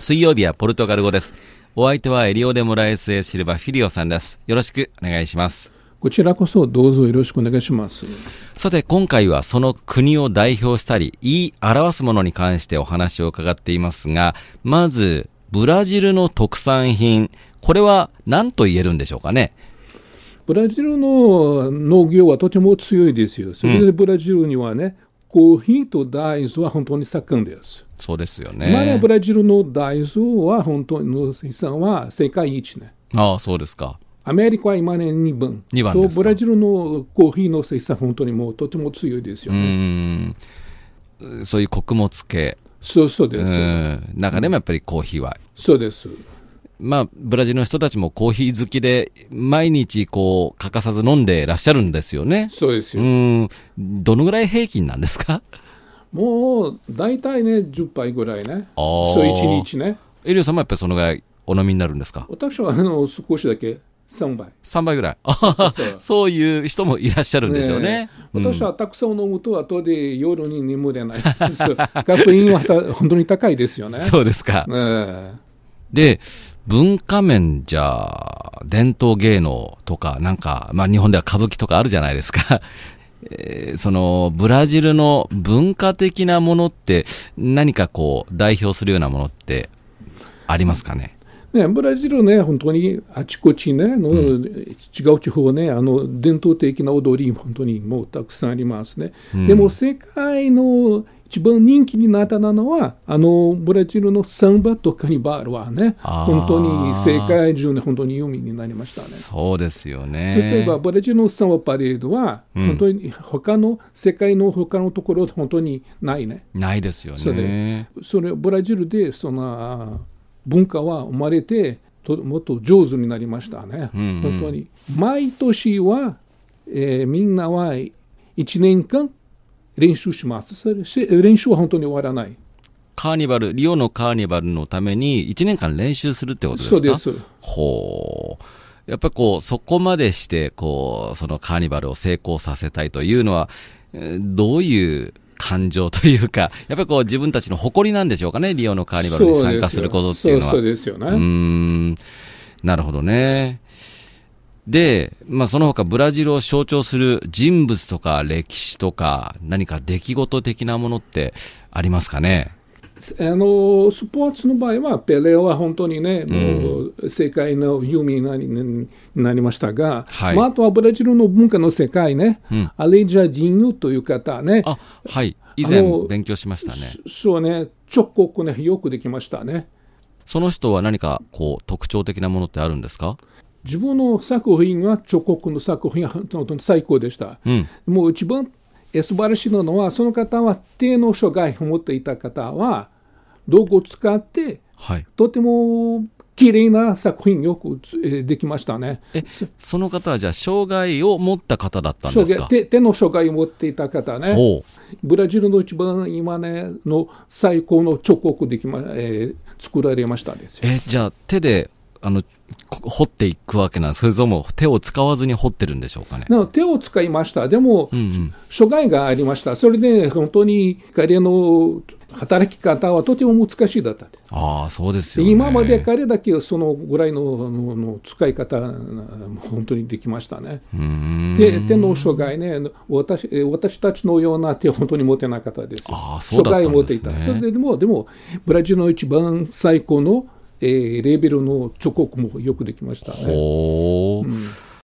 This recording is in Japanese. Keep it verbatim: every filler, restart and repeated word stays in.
水曜日はポルトガル語です。お相手はエリオデ・モラエス・エ・シルバ・フィリオさんです。よろしくお願いします。 こちらこそどうぞよろしくお願いします。 さて、今回はその国を代表したり言い表すものに関してお話を伺っていますが、まずブラジルの特産品、これは何と言えるんでしょうかね。 ブラジルの農業はとても強いですよ。それでブラジルにはね、うん、コーヒーと大豆は本当に盛んです。 そうですよね。 まだブラジルの大豆は本当の生産は世界一ね。 ああ、そうですか。 アメリカは今ねにばん。 にばんですか。 とブラジルのコーヒーの生産本当にもうとても強いですよね。 うーん、そういう穀物系。 そうそうです。 うん中でもやっぱりコーヒーは。 そうです。 まあ、ブラジルの人たちもコーヒー好きで毎日こう欠かさず飲んでらっしゃるんですよね。 そうですよ。 うん、どのぐらい平均なんですか？ もう大体ねじゅっぱいぐらいね。そういちにちね。 エリオさんもやっぱりそのぐらいお飲みになるんですか？ 私はあの少しだけさんばい。 さんばいぐらい。そうそうそういう人もいらっしゃるんでしょうね。 ねうん、私はたくさん飲むと後で夜に眠れない。カフェインは本当に高いですよね。 そうですか。ね、で、文化面じゃ伝統芸能とかなんか、まあ日本では歌舞伎とかあるじゃないですか。えー、そのブラジルの文化的なものって何かこう代表するようなものってありますかね？ ね、ブラジルね、本当にあちこちね、の、うん、違う地方ね、あの伝統的な踊り、本当にもうたくさんありますね。うん、でも世界の一番人気になったのは、あのブラジルのサンバとカニバルはね、本当に世界中で本当に有名になりましたね。 そうですよね。 例えば、ブラジルのサンバパレードは、本当に他の、うん、世界の他のところ、本当にないね。 ないですよね。 それ、それブラジルで、その、文化は生まれてともっと上手になりましたね、うんうん、本当に毎年は、えー、みんなはいちねんかん練習します。それ練習は本当に終わらない。 カーニバル、リオのカーニバルのためにいちねんかん練習するってことですか？ そうです。 ほう。やっぱりこうそこまでしてこうそのカーニバルを成功させたいというのは、えー、どういう感情というか、やっぱりこう自分たちの誇りなんでしょうかね、リオのカーニバルに参加することっていうのは。 そうですよね。 うーん、なるほどね。で、まあその他ブラジルを象徴する人物とか歴史とか何か出来事的なものってありますかね？ あのスポーツの場合はペレは本当にね、うん、もう世界の有名にな り, になりましたが、はいまあ、あとはブラジルの文化の世界ね、うん、アレジャ・ジンヌという方ね、 あ、はい、以前勉強しましたね。 そうね、彫刻ねよくできましたね。 その人は何かこう特徴的なものってあるんですか？ 自分の作品は彫刻の作品は本当に最高でした。うん、もう一番素晴らしいのは、その方は手の障害を持っていた方は道具を使って、はい、とても綺麗な作品よくできましたね。 え、その方はじゃあ障害を持った方だったんですか？ 手, 手の障害を持っていた方ね。ブラジルの一番今ねの最高の彫刻できま、えー、作られましたですよ。 え、じゃあ手であの掘っていくわけなんですか？それとも手を使わずに掘ってるんでしょうかね？ 手を使いました。でも、うんうん、障害がありました。それで本当に彼の働き方はとても難しいだった。 ああ、そうですよね。 今まで彼だけそのぐらい の, の, の使い方本当にできましたね。うーん 手, 手の障害ね、 私, 私たちのような手を本当に持てなかったです。 ああ、そうだったんですね。 障害を持っていた。それで で, もでもブラジルの一番最高のえー、レベルの彫刻もよくできましたね。 ほー、うん